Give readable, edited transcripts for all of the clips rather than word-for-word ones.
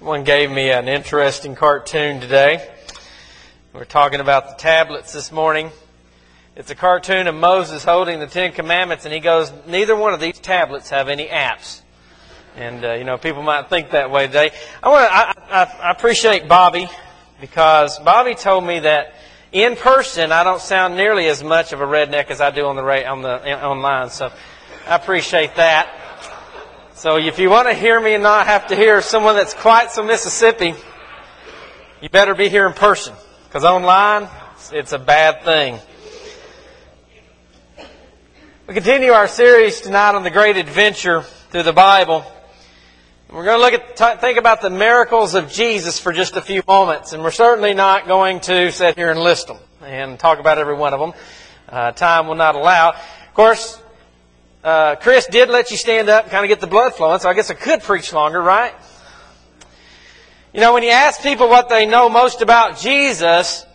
Someone gave me an interesting cartoon today. We're talking about the tablets this morning. It's a cartoon of Moses holding the Ten Commandments, and he goes, neither one of these tablets have any apps. And, people might think that way today. I appreciate Bobby, because Bobby told me that in person I don't sound nearly as much of a redneck as I do online. So I appreciate that. So if you want to hear me and not have to hear someone that's quite so Mississippi, you better be here in person. Because online, it's a bad thing. We continue our series tonight on the great adventure through the Bible. We're going to think about the miracles of Jesus for just a few moments. And we're certainly not going to sit here and list them and talk about every one of them. Time will not allow. Of course, Chris did let you stand up and kind of get the blood flowing, so I guess I could preach longer, right? When you ask people what they know most about Jesus,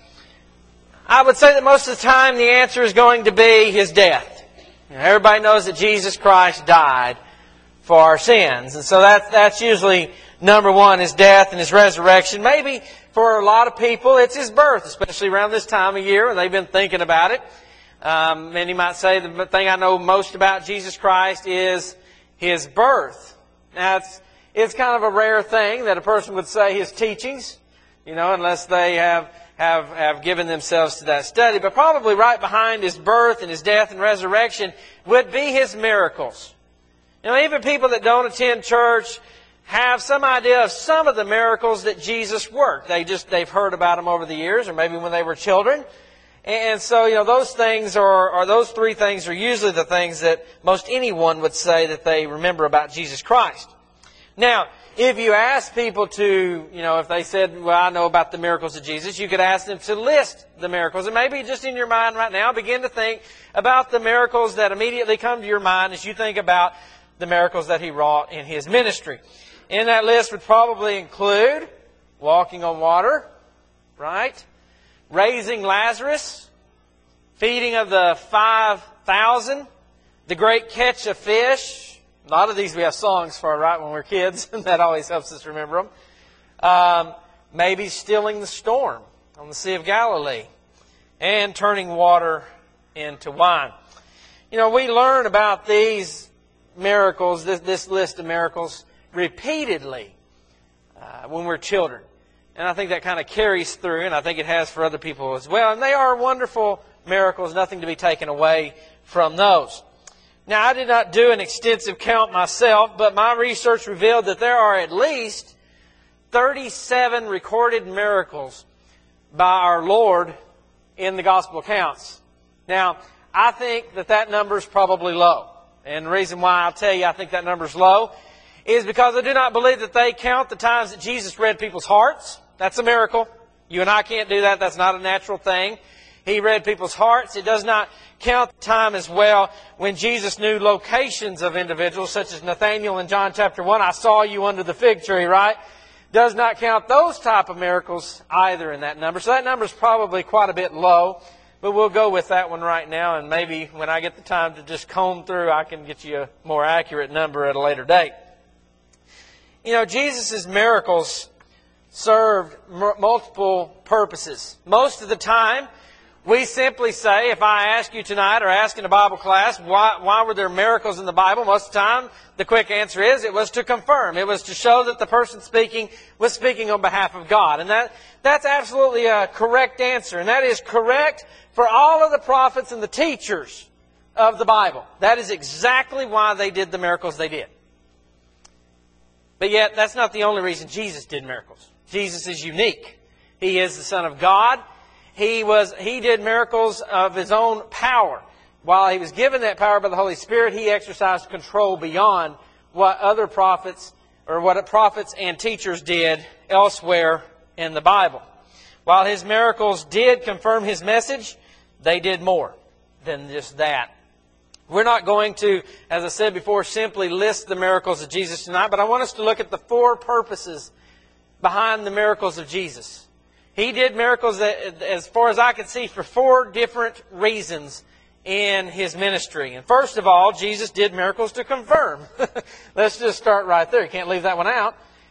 I would say that most of the time the answer is going to be His death. Everybody knows that Jesus Christ died for our sins. And so that's usually number one, His death and His resurrection. Maybe for a lot of people it's His birth, especially around this time of year when they've been thinking about it. Many might say the thing I know most about Jesus Christ is His birth. Now, it's kind of a rare thing that a person would say His teachings, unless they have given themselves to that study. But probably right behind His birth and His death and resurrection would be His miracles. Even people that don't attend church have some idea of some of the miracles that Jesus worked. They've heard about them over the years, or maybe when they were children. And so, those things those three things are usually the things that most anyone would say that they remember about Jesus Christ. Now, if you ask people to, if they said, well, I know about the miracles of Jesus, you could ask them to list the miracles. And maybe just in your mind right now, begin to think about the miracles that immediately come to your mind as you think about the miracles that He wrought in His ministry. In that list would probably include walking on water, right? Raising Lazarus, feeding of the 5,000, the great catch of fish. A lot of these we have songs for, right, when we're kids. That always helps us remember them. Maybe stilling the storm on the Sea of Galilee and turning water into wine. We learn about these miracles, this list of miracles, repeatedly when we're children. And I think that kind of carries through, and I think it has for other people as well. And they are wonderful miracles, nothing to be taken away from those. Now, I did not do an extensive count myself, but my research revealed that there are at least 37 recorded miracles by our Lord in the Gospel accounts. Now, I think that number is probably low. And the reason why I'll tell you I think that number is low is because I do not believe that they count the times that Jesus read people's hearts. That's a miracle. You and I can't do that. That's not a natural thing. He read people's hearts. It does not count the time as well when Jesus knew locations of individuals, such as Nathanael in John chapter 1. I saw you under the fig tree, right? Does not count those type of miracles either in that number. So that number is probably quite a bit low. But we'll go with that one right now. And maybe when I get the time to just comb through, I can get you a more accurate number at a later date. Jesus' miracles served multiple purposes. Most of the time, we simply say, if I ask you tonight or ask in a Bible class, why were there miracles in the Bible? Most of the time, the quick answer is it was to confirm. It was to show that the person speaking was speaking on behalf of God. And that's absolutely a correct answer. And that is correct for all of the prophets and the teachers of the Bible. That is exactly why they did the miracles they did. But yet, that's not the only reason Jesus did miracles. Jesus is unique. He is the Son of God. He did miracles of His own power. While He was given that power by the Holy Spirit, He exercised control beyond what other prophets or what prophets and teachers did elsewhere in the Bible. While His miracles did confirm His message, they did more than just that. We're not going to, as I said before, simply list the miracles of Jesus tonight, but I want us to look at the four purposes behind the miracles of Jesus. He did miracles, that, as far as I can see, for four different reasons in His ministry. And first of all, Jesus did miracles to confirm. Let's just start right there. You can't leave that one out.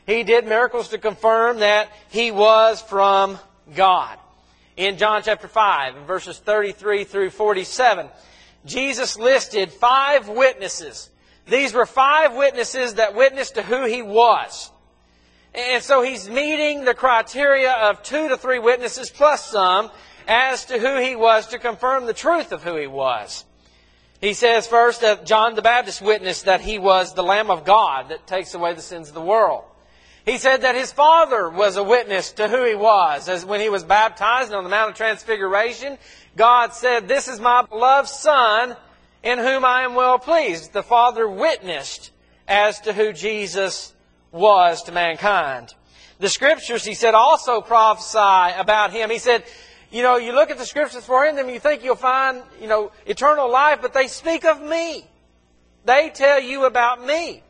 He did miracles to confirm that He was from God. In John chapter 5, in verses 33 through 47, Jesus listed 5 witnesses. These were 5 witnesses that witnessed to who He was. And so He's meeting the criteria of 2 to 3 witnesses plus some as to who He was to confirm the truth of who He was. He says first that John the Baptist witnessed that He was the Lamb of God that takes away the sins of the world. He said that His Father was a witness to who He was. As when He was baptized on the Mount of Transfiguration, God said, "This is my beloved Son, in whom I am well pleased." The Father witnessed as to who Jesus was to mankind. The Scriptures, He said, also prophesy about Him. He said, you look at the Scriptures for Him, and you think you'll find, eternal life, but they speak of me. They tell you about me.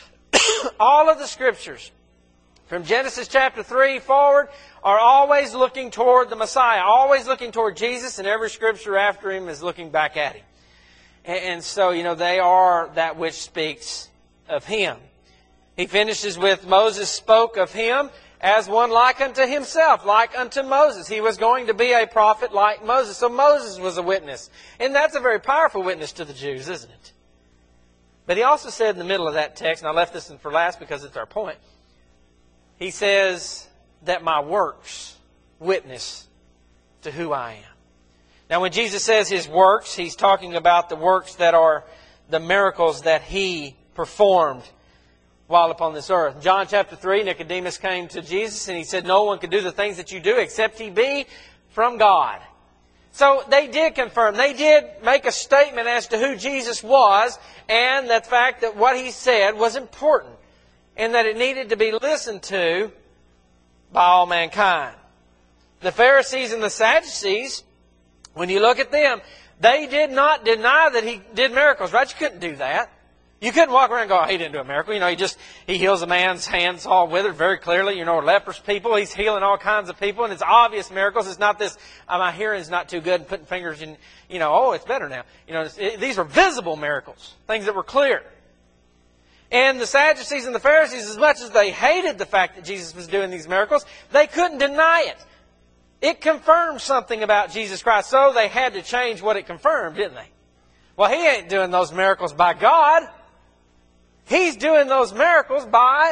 All of the Scriptures, from Genesis chapter 3 forward, are always looking toward the Messiah, always looking toward Jesus, and every Scripture after Him is looking back at Him. And so, they are that which speaks of Him. He finishes with, Moses spoke of Him as one like unto himself, like unto Moses. He was going to be a prophet like Moses. So Moses was a witness. And that's a very powerful witness to the Jews, isn't it? But he also said in the middle of that text, and I left this in for last because it's our point, He says that my works witness to who I am. Now when Jesus says His works, He's talking about the works that are the miracles that He performed while upon this earth. In John chapter 3, Nicodemus came to Jesus and he said, "No one can do the things that you do except he be from God." So they did confirm, they did make a statement as to who Jesus was, and the fact that what He said was important, and that it needed to be listened to by all mankind. The Pharisees and the Sadducees, when you look at them, they did not deny that He did miracles, right? You couldn't do that. You couldn't walk around and go, "Oh, He didn't do a miracle." He heals a man's hands all withered very clearly. Leprous people. He's healing all kinds of people. And it's obvious miracles. It's not this, my hearing's not too good, and putting fingers in, oh, it's better now. These were visible miracles. Things that were clear. And the Sadducees and the Pharisees, as much as they hated the fact that Jesus was doing these miracles, they couldn't deny it. It confirmed something about Jesus Christ. So they had to change what it confirmed, didn't they? Well, He ain't doing those miracles by God. He's doing those miracles by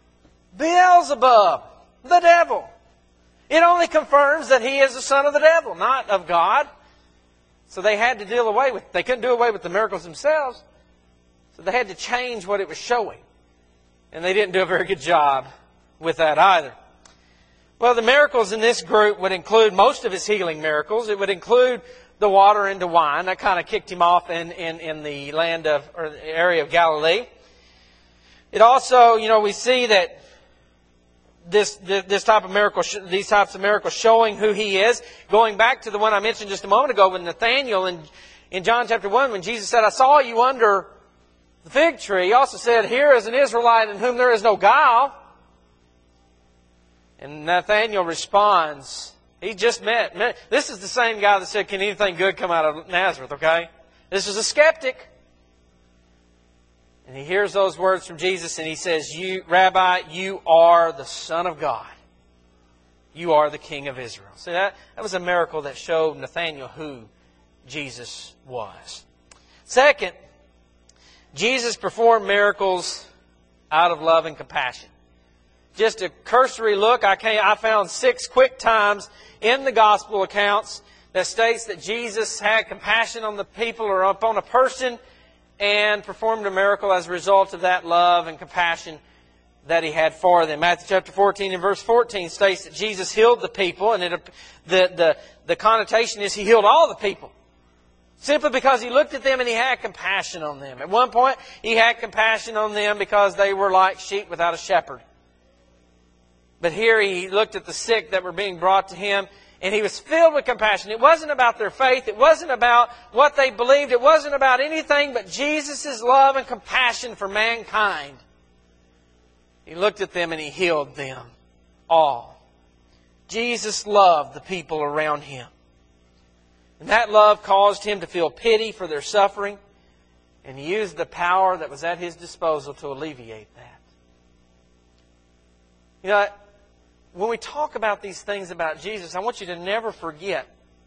Beelzebub, the devil. It only confirms that He is the son of the devil, not of God. So they had to they couldn't do away with the miracles themselves. So they had to change what it was showing. And they didn't do a very good job with that either. Well, the miracles in this group would include most of His healing miracles. It would include the water into wine. That kind of kicked Him off in the land or the area of Galilee. It also, we see that this type of miracle, these types of miracles showing who He is. Going back to the one I mentioned just a moment ago with Nathanael in John chapter 1, when Jesus said, "I saw you under the fig tree," He also said, "Here is an Israelite in whom there is no guile." And Nathanael responds, he just met. This is the same guy that said, "Can anything good come out of Nazareth?" Okay? This is a skeptic. And he hears those words from Jesus and he says, "Rabbi, you are the Son of God. You are the King of Israel." So that was a miracle that showed Nathanael who Jesus was. Second, Jesus performed miracles out of love and compassion. Just a cursory look, I found 6 quick times in the gospel accounts that states that Jesus had compassion on the people or upon a person and performed a miracle as a result of that love and compassion that He had for them. Matthew chapter 14 and verse 14 states that Jesus healed the people, and the connotation is He healed all the people. Simply because He looked at them and He had compassion on them. At one point, He had compassion on them because they were like sheep without a shepherd. But here He looked at the sick that were being brought to Him, and He was filled with compassion. It wasn't about their faith. It wasn't about what they believed. It wasn't about anything but Jesus' love and compassion for mankind. He looked at them and He healed them all. Jesus loved the people around Him. And that love caused Him to feel pity for their suffering, and He used the power that was at His disposal to alleviate that. You know, when we talk about these things about Jesus, I want you to never forget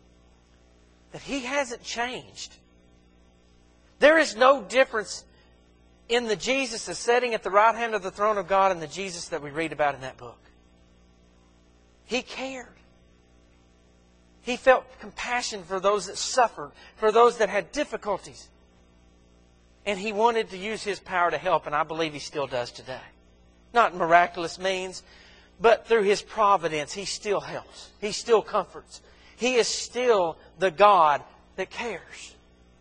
that He hasn't changed. There is no difference in the Jesus that's sitting at the right hand of the throne of God and the Jesus that we read about in that book. He cared. He felt compassion for those that suffered, for those that had difficulties. And He wanted to use His power to help, and I believe He still does today. Not miraculous means, but through His providence, He still helps. He still comforts. He is still the God that cares.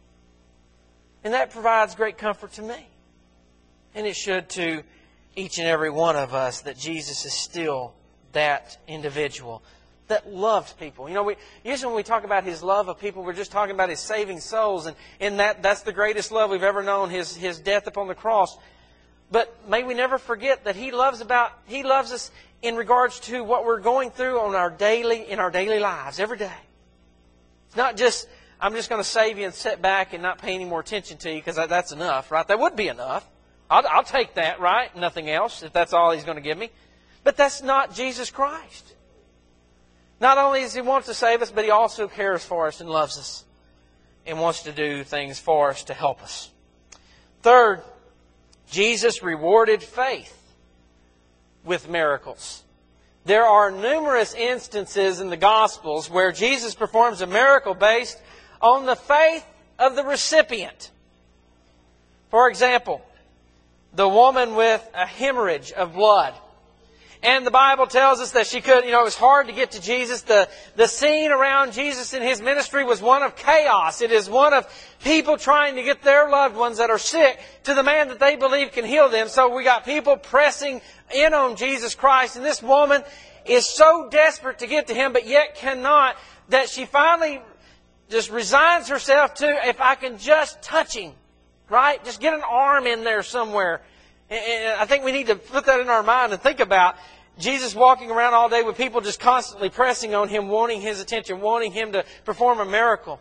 And that provides great comfort to me. And it should to each and every one of us, that Jesus is still that individual that loved people. You know, usually when we talk about His love of people, we're just talking about His saving souls. And that's the greatest love we've ever known, His death upon the cross. But may we never forget that He loves us in regards to what we're going through in our daily lives, every day. It's not just, I'm just going to save you and sit back and not pay any more attention to you because that's enough, right? That would be enough. I'll take that, right? Nothing else, if that's all He's going to give me. But that's not Jesus Christ. Not only does He want to save us, but He also cares for us and loves us and wants to do things for us to help us. Third, Jesus rewarded faith with miracles. There are numerous instances in the Gospels where Jesus performs a miracle based on the faith of the recipient. For example, the woman with a hemorrhage of blood. And the Bible tells us that she could, it was hard to get to Jesus. The scene around Jesus in His ministry was one of chaos. It is one of people trying to get their loved ones that are sick to the man that they believe can heal them. So we got people pressing in on Jesus Christ. And this woman is so desperate to get to Him, but yet cannot, that she finally just resigns herself to, if I can just touch Him, right? Just get an arm in there somewhere. And I think we need to put that in our mind and think about Jesus walking around all day with people just constantly pressing on Him, wanting His attention, wanting Him to perform a miracle.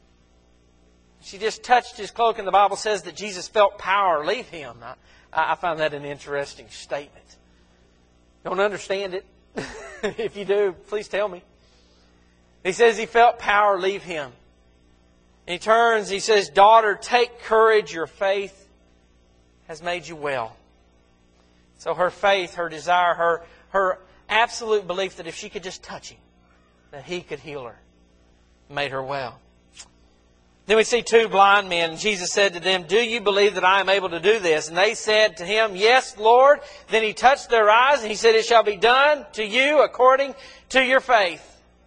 She just touched His cloak, and the Bible says that Jesus felt power leave Him. I find that an interesting statement. Don't understand it? If you do, please tell me. He says He felt power leave Him. And He turns, He says, "Daughter, take courage, your faith has made you well." So her faith, her desire, her absolute belief that if she could just touch Him, that He could heal her, made her well. Then we see two blind men. Jesus said to them, "Do you believe that I am able to do this?" And they said to Him, "Yes, Lord." Then He touched their eyes and He said, "It shall be done to you according to your faith."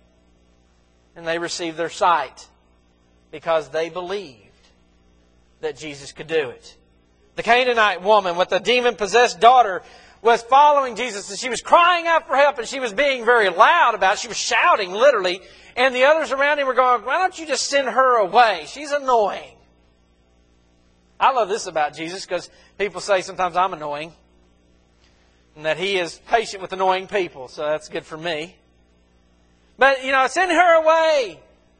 And they received their sight because they believed that Jesus could do it. The Canaanite woman with the demon-possessed daughter was following Jesus, and she was crying out for help, and she was being very loud about it. She was shouting, literally. And the others around Him were going, "Why don't you just send her away? She's annoying." I love this about Jesus, because people say sometimes I'm annoying, and that He is patient with annoying people, so that's good for me. But, send her away.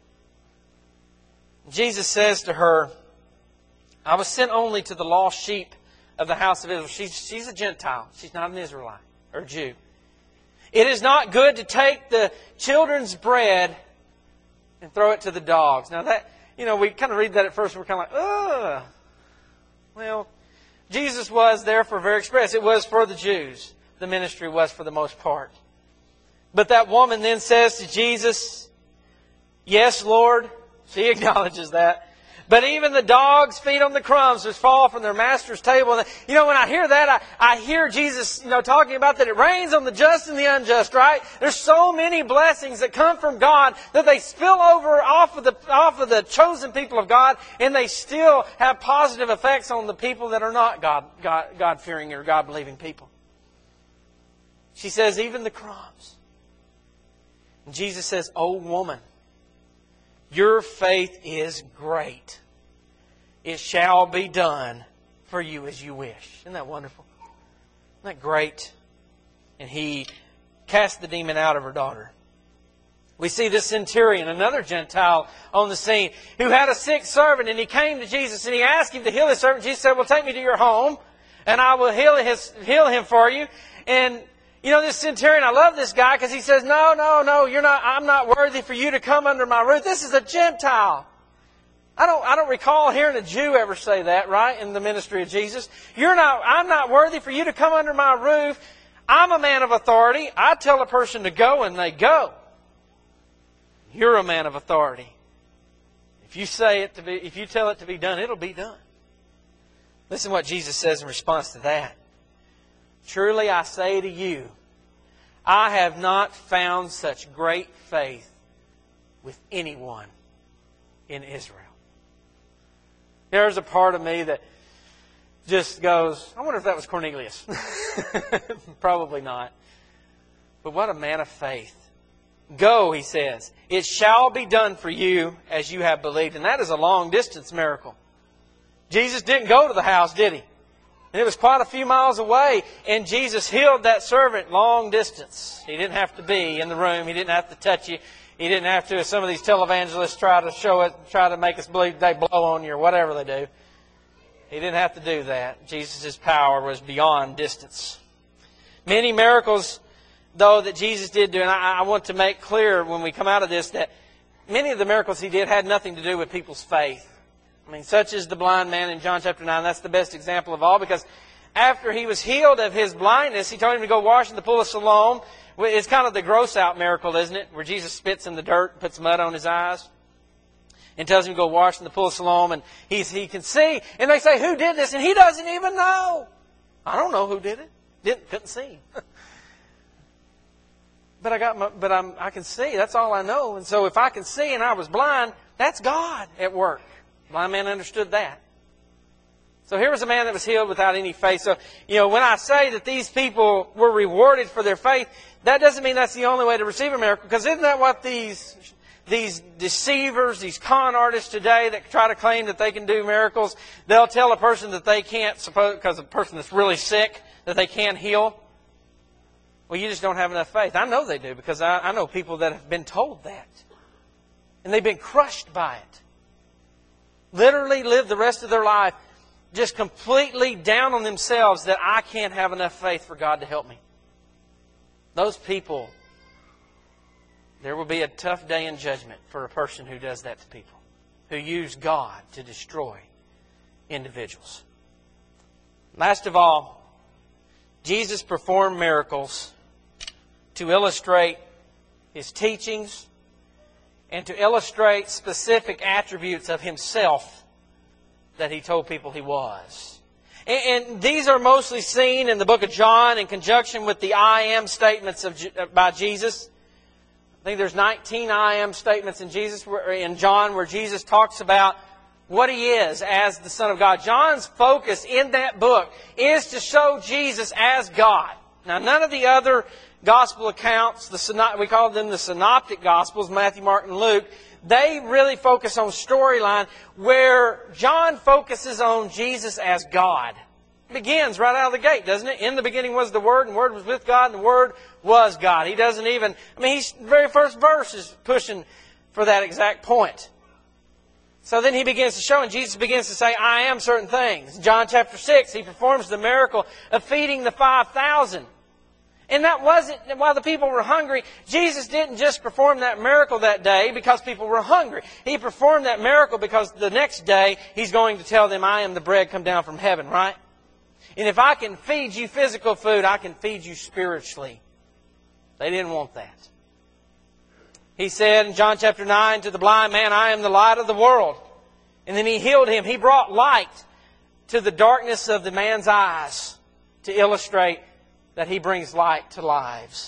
Jesus says to her, "I was sent only to the lost sheep of the house of Israel." She's a Gentile. She's not an Israelite or Jew. "It is not good to take the children's bread and throw it to the dogs." Now that, we kind of read that at first and we're kind of like, ugh. Well, Jesus was therefore very express. It was for the Jews. The ministry was for the most part. But that woman then says to Jesus, "Yes, Lord." She acknowledges that. "But even the dogs feed on the crumbs which fall from their master's table." And, when I hear that, I hear Jesus, talking about that it rains on the just and the unjust, right? There's so many blessings that come from God that they spill over off of the chosen people of God, and they still have positive effects on the people that are not God-fearing or God-believing people. She says, even the crumbs. And Jesus says, "Oh woman, your faith is great. It shall be done for you as you wish." Isn't that wonderful? Isn't that great? And He cast the demon out of her daughter. We see this centurion, another Gentile on the scene, who had a sick servant, and he came to Jesus and he asked Him to heal his servant. Jesus said, "Well, take me to your home and I will heal him for you." And You know, this centurion, I love this guy because he says, no, I'm not worthy for you to come under my roof. This is a Gentile. I don't recall hearing a Jew ever say that, right, in the ministry of Jesus. I'm not worthy for you to come under my roof. I'm a man of authority. I tell a person to go and they go. You're a man of authority. If you tell it to be done, it'll be done. Listen to what Jesus says in response to that. Truly I say to you, I have not found such great faith with anyone in Israel. There's a part of me that just goes, I wonder if that was Cornelius. Probably not. But what a man of faith. Go, he says. It shall be done for you as you have believed. And that is a long distance miracle. Jesus didn't go to the house, did he? And it was quite a few miles away. And Jesus healed that servant long distance. He didn't have to be in the room. He didn't have to touch you. He didn't have to, as some of these televangelists try to show it, try to make us believe they blow on you or whatever they do. He didn't have to do that. Jesus' power was beyond distance. Many miracles, though, that Jesus did do, and I want to make clear when we come out of this that many of the miracles He did had nothing to do with people's faith. I mean, such as the blind man in John chapter 9. That's the best example of all, because after he was healed of his blindness, He told him to go wash in the pool of Siloam. It's kind of the gross out miracle, isn't it? Where Jesus spits in the dirt and puts mud on his eyes. And tells him to go wash in the pool of Siloam. And he can see. And they say, who did this? And he doesn't even know. I don't know who did it. Couldn't see. But I can see. That's all I know. And so if I can see and I was blind, that's God at work. Blind man understood that. So here was a man that was healed without any faith. So, when I say that these people were rewarded for their faith, that doesn't mean that's the only way to receive a miracle. Because isn't that what these deceivers, these con artists today that try to claim that they can do miracles, they'll tell a person that they can't, because a person that's really sick, that they can't heal? Well, you just don't have enough faith. I know they do, because I know people that have been told that. And they've been crushed by it. Literally live the rest of their life just completely down on themselves that I can't have enough faith for God to help me. Those people, there will be a tough day in judgment for a person who does that to people, who use God to destroy individuals. Last of all, Jesus performed miracles to illustrate His teachings and to illustrate specific attributes of Himself that He told people He was. And these are mostly seen in the book of John in conjunction with the I am statements by Jesus. I think there's 19 I am statements in John where Jesus talks about what He is as the Son of God. John's focus in that book is to show Jesus as God. Now, none of the other gospel accounts, we call them the synoptic gospels, Matthew, Mark, and Luke, they really focus on storyline, where John focuses on Jesus as God. It begins right out of the gate, doesn't it? In the beginning was the Word, and the Word was with God, and the Word was God. He doesn't even, the very first verse is pushing for that exact point. So then He begins to show, and Jesus begins to say, I am certain things. In John chapter 6, He performs the miracle of feeding the 5,000. And that wasn't, while the people were hungry, Jesus didn't just perform that miracle that day because people were hungry. He performed that miracle because the next day He's going to tell them, I am the bread come down from heaven, right? And if I can feed you physical food, I can feed you spiritually. They didn't want that. He said in John chapter 9 to the blind man, I am the light of the world. And then He healed him. He brought light to the darkness of the man's eyes to illustrate that He brings light to lives.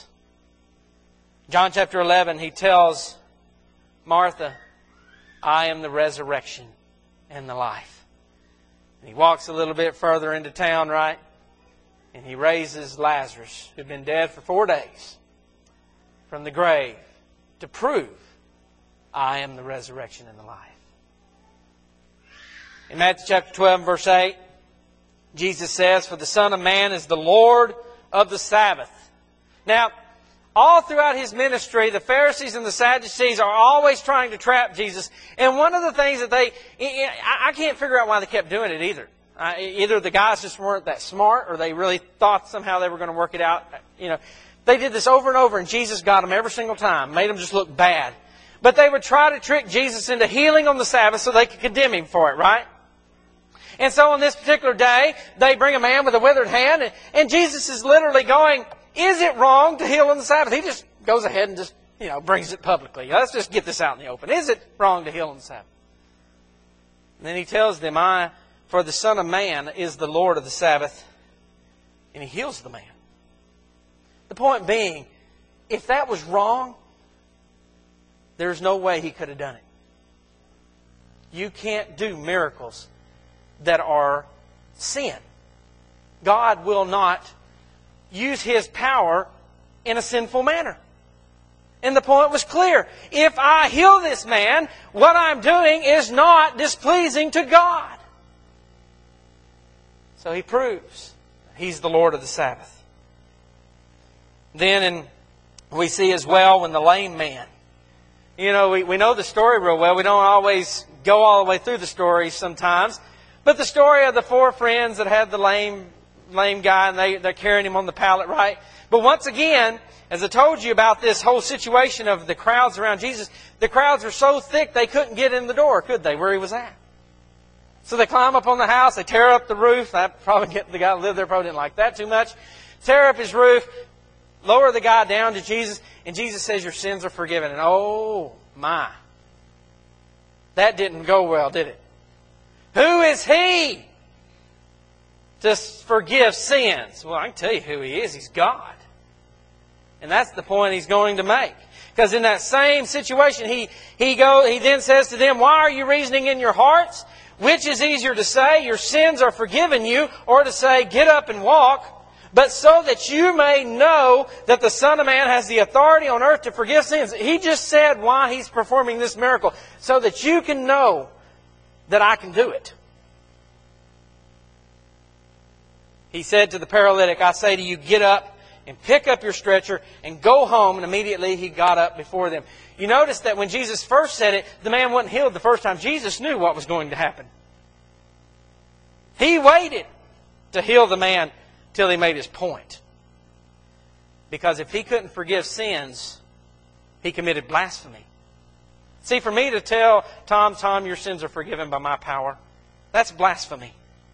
John chapter 11, He tells Martha, I am the resurrection and the life. And He walks a little bit further into town, right? And He raises Lazarus, who had been dead for 4 days, from the grave to prove I am the resurrection and the life. In Matthew chapter 12, verse 8, Jesus says, for the Son of Man is the Lord of the Sabbath. Now, all throughout His ministry, the Pharisees and the Sadducees are always trying to trap Jesus. And one of the things that I can't figure out why they kept doing it either. Either the guys just weren't that smart, or they really thought somehow they were going to work it out. They did this over and over, and Jesus got them every single time, made them just look bad. But they would try to trick Jesus into healing on the Sabbath so they could condemn Him for it, right? And so on this particular day, they bring a man with a withered hand, and Jesus is literally going, is it wrong to heal on the Sabbath? He just goes ahead and just, brings it publicly. Let's just get this out in the open. Is it wrong to heal on the Sabbath? And then He tells them, for the Son of Man is the Lord of the Sabbath, and He heals the man. The point being, if that was wrong, there's no way He could have done it. You can't do miracles that are sin. God will not use His power in a sinful manner. And the point was clear. If I heal this man, what I'm doing is not displeasing to God. So He proves He's the Lord of the Sabbath. Then we see as well when the lame man, we know the story real well. We don't always go all the way through the story sometimes. But the story of the 4 friends that had the lame guy, and they're carrying him on the pallet, right? But once again, as I told you about this whole situation of the crowds around Jesus, the crowds were so thick they couldn't get in the door, could they, where He was at? So they climb up on the house, they tear up the roof. The guy who lived there probably didn't like that too much. Tear up his roof, lower the guy down to Jesus, and Jesus says, your sins are forgiven. And oh my, that didn't go well, did it? Who is He to forgive sins? Well, I can tell you who He is. He's God. And that's the point He's going to make. Because in that same situation, He then says to them, why are you reasoning in your hearts? Which is easier to say, your sins are forgiven you, or to say, get up and walk? But so that you may know that the Son of Man has the authority on earth to forgive sins. He just said why He's performing this miracle. So that you can know that I can do it. He said to the paralytic, I say to you, get up and pick up your stretcher and go home. And immediately he got up before them. You notice that when Jesus first said it, the man wasn't healed the first time. Jesus knew what was going to happen. He waited to heal the man till He made His point. Because if He couldn't forgive sins, He committed blasphemy. See, for me to tell Tom, your sins are forgiven by my power, that's blasphemy.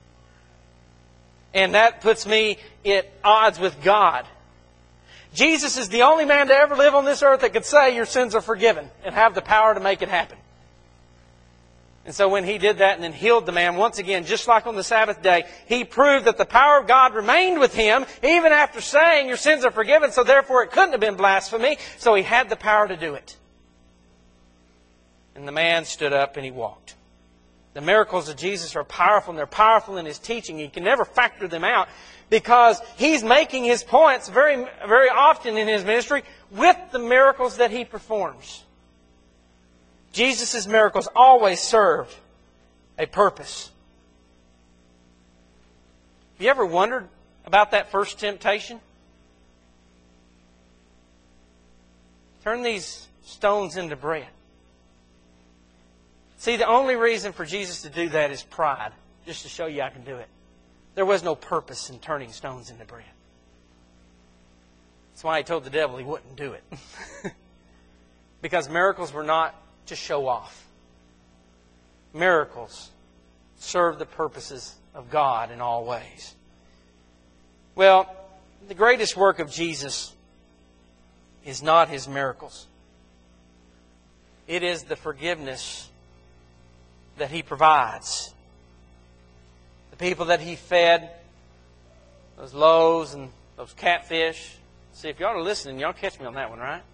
And that puts me at odds with God. Jesus is the only man to ever live on this earth that could say your sins are forgiven and have the power to make it happen. And so when He did that and then healed the man, once again, just like on the Sabbath day, He proved that the power of God remained with him even after saying your sins are forgiven, so therefore it couldn't have been blasphemy, so He had the power to do it. And the man stood up and he walked. The miracles of Jesus are powerful, and they're powerful in His teaching. You can never factor them out because He's making His points very, very often in His ministry with the miracles that He performs. Jesus' miracles always serve a purpose. Have you ever wondered about that first temptation? Turn these stones into bread. See, the only reason for Jesus to do that is pride, just to show you I can do it. There was no purpose in turning stones into bread. That's why He told the devil he wouldn't do it. Because miracles were not to show off. Miracles serve the purposes of God in all ways. Well, the greatest work of Jesus is not His miracles. It is the forgiveness that He provides. The people that He fed, those loaves and those catfish. See, if y'all are listening, y'all catch me on that one, right?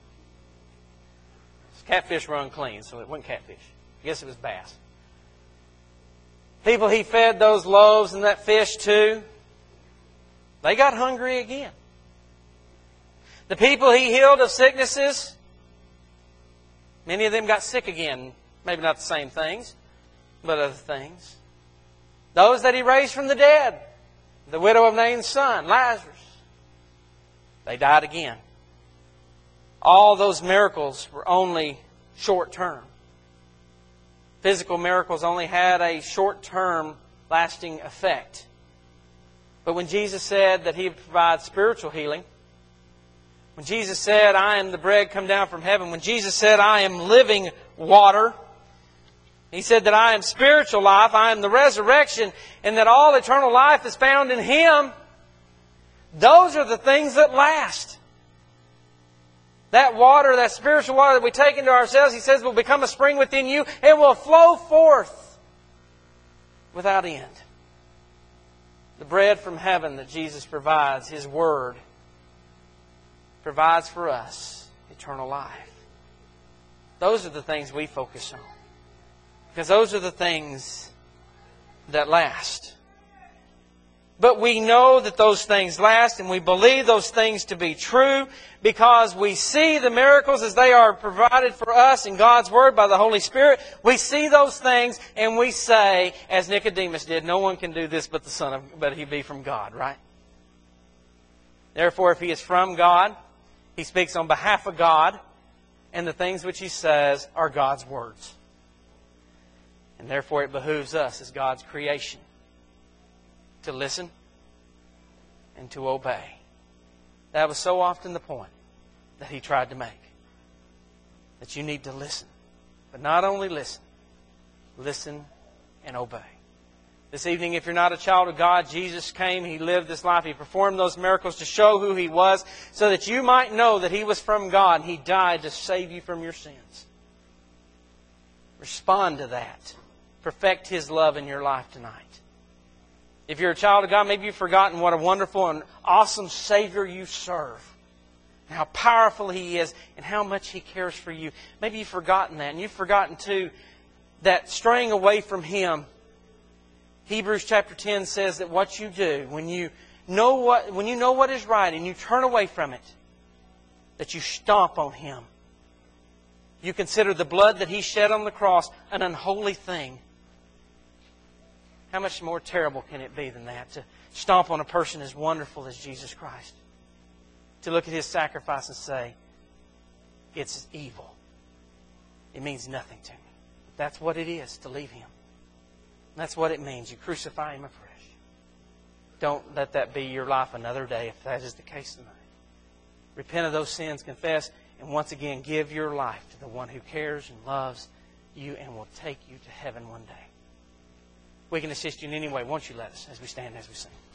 Catfish were unclean, so it wasn't catfish. I guess it was bass. People He fed those loaves and that fish to, they got hungry again. The people He healed of sicknesses, many of them got sick again. Maybe not the same things, but other things. Those that He raised from the dead, the widow of Nain's son, Lazarus, they died again. All those miracles were only short term. Physical miracles only had a short-term lasting effect. But when Jesus said that He provides spiritual healing, when Jesus said, I am the bread come down from heaven, when Jesus said, I am living water, He said that I am spiritual life, I am the resurrection, and that all eternal life is found in Him, those are the things that last. That water, that spiritual water that we take into ourselves, He says, will become a spring within you and will flow forth without end. The bread from heaven that Jesus provides, His Word, provides for us eternal life. Those are the things we focus on. Because those are the things that last. But we know that those things last, and we believe those things to be true because we see the miracles as they are provided for us in God's Word by the Holy Spirit. We see those things and we say, as Nicodemus did, no one can do this but He be from God, right? Therefore, if He is from God, He speaks on behalf of God, and the things which He says are God's words. And therefore it behooves us as God's creation to listen and to obey. That was so often the point that He tried to make. That you need to listen. But not only listen and obey. This evening, if you're not a child of God, Jesus came, He lived this life, He performed those miracles to show who He was, so that you might know that He was from God and He died to save you from your sins. Respond to that. Perfect His love in your life tonight. If you're a child of God, maybe you've forgotten what a wonderful and awesome Savior you serve. And how powerful He is and how much He cares for you. Maybe you've forgotten that. And you've forgotten too that straying away from Him, Hebrews chapter 10 says that what you do when you know what is right and you turn away from it, that you stomp on Him. You consider the blood that He shed on the cross an unholy thing. How much more terrible can it be than that? To stomp on a person as wonderful as Jesus Christ. To look at His sacrifice and say, it's evil. It means nothing to me. That's what it is to leave Him. That's what it means. You crucify Him afresh. Don't let that be your life another day if that is the case tonight. Repent of those sins, confess, and once again give your life to the One who cares and loves you and will take you to heaven one day. We can assist you in any way. Won't you let us as we stand, as we sing?